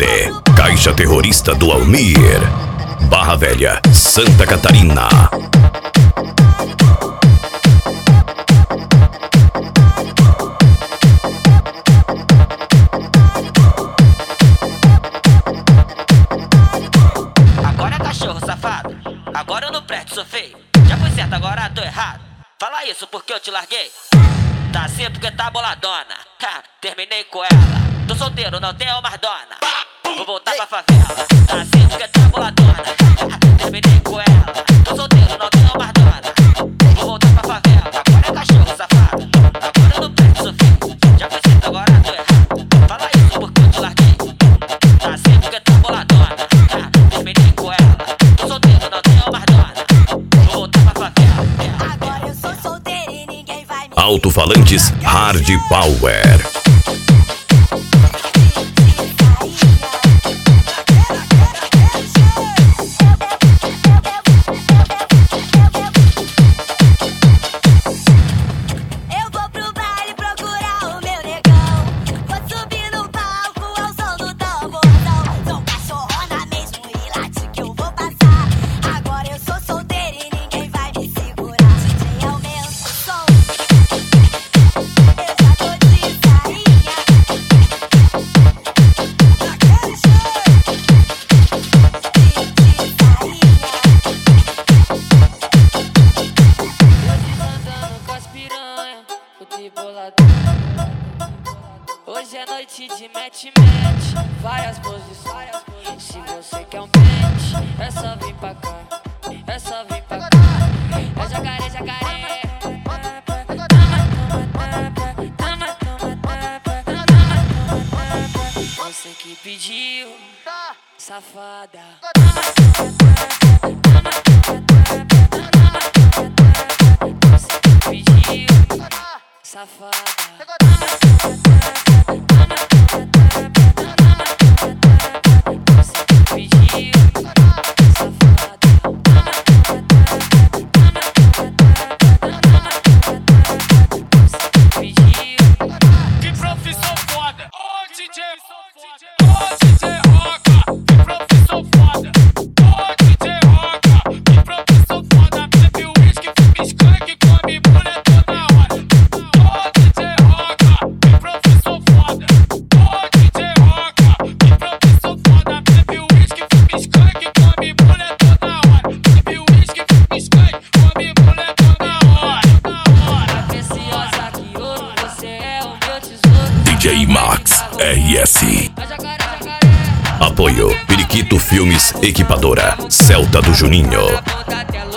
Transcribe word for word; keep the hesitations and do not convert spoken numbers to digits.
D, Caixa Terrorista do Almir, Barra Velha, Santa Catarina. Agora é cachorro safado, agora eu não presto, sou feio. Já foi certo, agora tô errado. Fala isso porque eu te larguei. Tá assim porque tá boladona. Ha, terminei com ela. Tô solteiro, não tenho mais dona. Vou voltar pra favela. Tá assim porque tá boladona. Ha, terminei com ela. Tô solteiro, não tenho mais dona. Vou voltar pra favela. Agora é cachorro safado, agora eu não presto, sou feio. Já foi certo, agora tô errado. Fala isso porque eu te larguei. Tá assim porque tá boladona. Ha, terminei com ela. Tô solteiro, não tenho mais dona. Vou voltar pra favela. Agora eu sou solteiro e ninguém vai me... Alto-falantes Hard Power. Eu vou pro baile procurar o meu negão. Vou subir no palco ao som do tamborzão. Sou cachorrona mesmo e late que eu vou passar. Agora eu sou solteira e ninguém vai me segurar. D J, aumenta o som. Eu já tô de sainha. Naquele jeito. De Andando com as piranha, fute boladão. Hoje é noite de match-match, várias posições. Se você quer um pente, é só vir pra cá, é só vir pra cá. É jacaré, jacaré. Toma, toma, toma, toma, toma, toma. Você que pediu, safada. Você que pediu, safada. Você que pediu, safada. Você que pediu. Que profissão foda! Ô D J, ô D J Roca! Que profissão foda! Ô D J Roca! Que profissão foda! Bebe uísque, fuma skunk, come mulher toda hora. Ô D J Roca! Que profissão foda! Ô D J Roca! Que profissão foda! Bebe uísque, fuma skunk, come mulher toda hora. Bebe uísque, fuma skunk, come mulher toda hora. A preciosa que ouro, você é o meu tesouro. D J Max R S. A jacaré, jacaré. Apoio Periquito Filmes Equipadora, Celta do Juninho. Na ponta dela